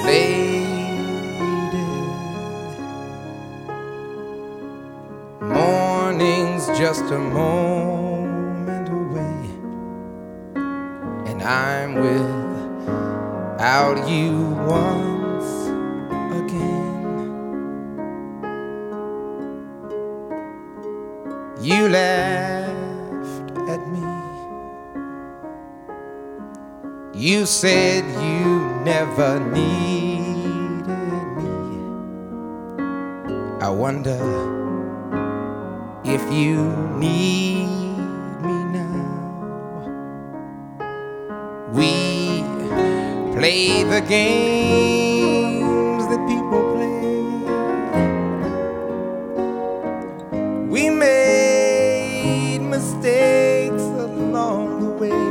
faded. Morning's just a moment away, and I'm without you once again. You laughed at me. You said you never needed me. I wonder if you need me now. We play the games that people play. We made mistakes along the way.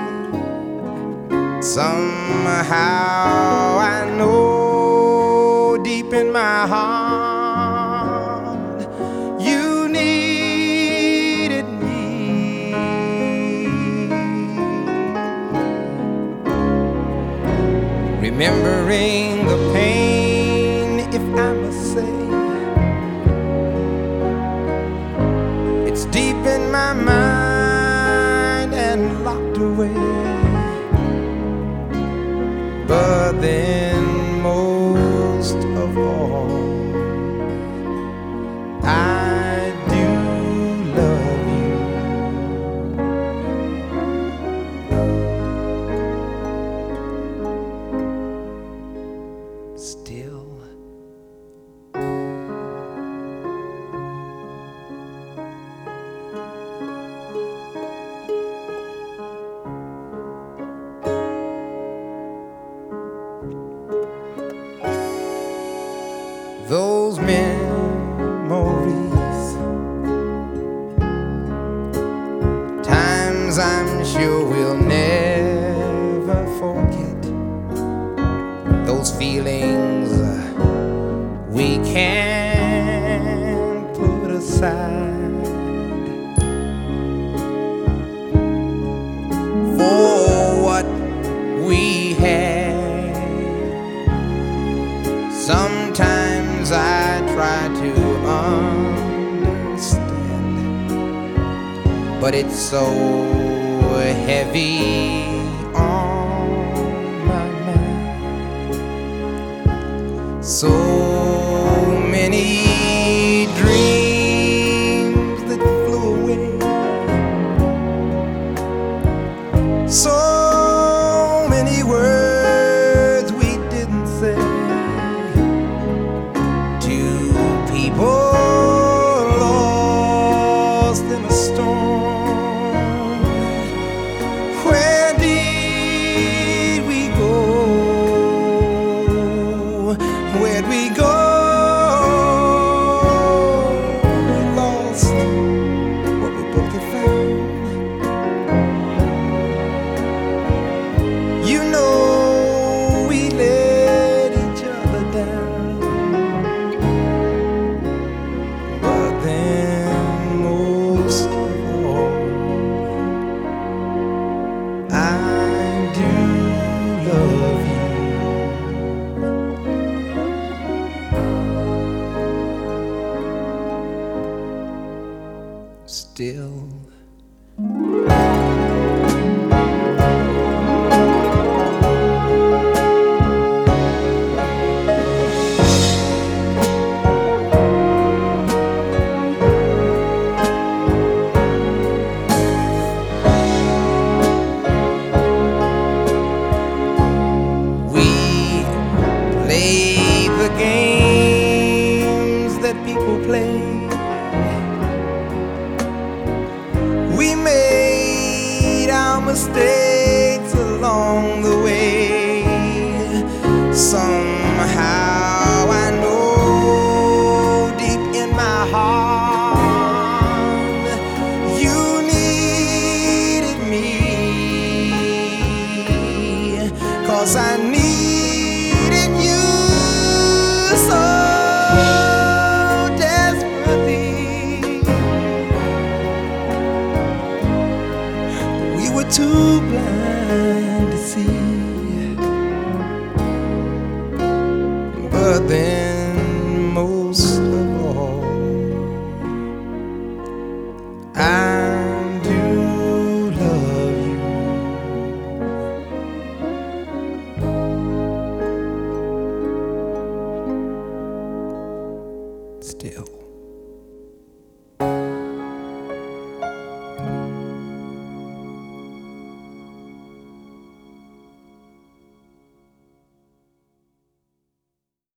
Somehow I know deep in my heart you needed me. Remembering the pain, if I must say, it's deep in my mind and locked away. But then most of all, I do love you. Still. Those memories, times I'm sure we'll never forget. Those feelings we can't put aside. For what we had, sometimes I try to understand, but it's so heavy on my mind. So many dreams that flew away, so many words we didn't say. People lost in a storm. Where did we go? Where'd we go? We lost what we both had found. You know we let each other down. Still. We play the games that people play. We made our mistakes along the way. Somehow I know deep in my heart you needed me. 'Cause I needed you so desperately. We were too blind to see. but then